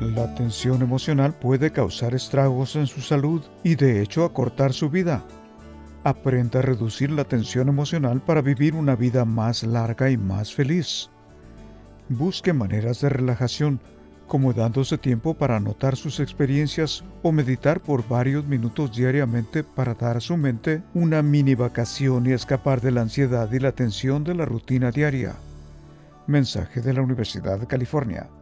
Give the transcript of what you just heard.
La tensión emocional puede causar estragos en su salud y de hecho acortar su vida. Aprenda a reducir la tensión emocional para vivir una vida más larga y más feliz. Busque maneras de relajación, como dándose tiempo para anotar sus experiencias o meditar por varios minutos diariamente para dar a su mente una mini vacación y escapar de la ansiedad y la tensión de la rutina diaria. Mensaje de la Universidad de California.